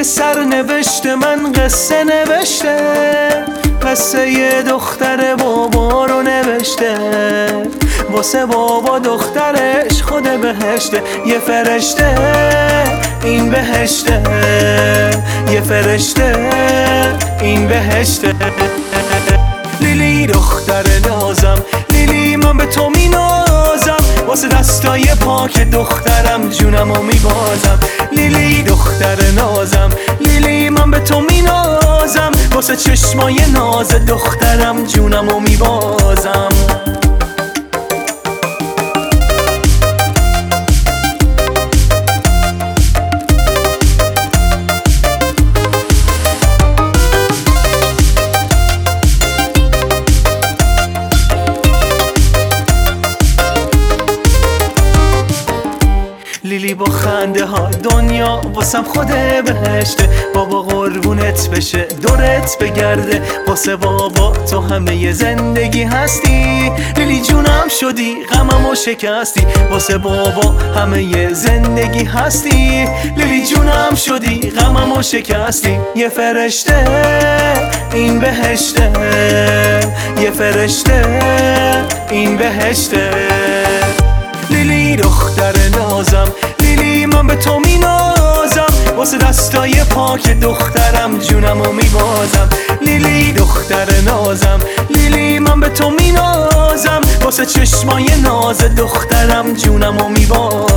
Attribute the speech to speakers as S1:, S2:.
S1: توی سرنوشت من قصه نوشته، قصه یه دختر بابا رو نوشته، واسه بابا دخترش خود بهشته. یه فرشته این بهشته، یه فرشته این بهشته. لیلی دختر نازم، لیلی من به تو می نازم، واسه دستای پاک دخترم جونمو می بازم. لیلی دختر نازم، لیلی من به تو می نازم، واسه چشمای ناز دخترم جونمو می بازم. لیلی با خنده ها دنیا واسم خود بهشته، بابا قربونت بشه دورت بگرده، واسه بابا تو همه زندگی هستی. لیلی جونم شدی غممو شکستی، واسه بابا همه زندگی هستی. لیلی جونم شدی غممو شکستی. یه فرشته این بهشته، یه فرشته این بهشته. لیلی دختر نازم، لیلی من به تو می نازم، واسه دستای پاک دخترم جونمو می بازم. لیلی دختر نازم، لیلی من به تو می نازم، واسه چشمای ناز دخترم جونمو می بازم.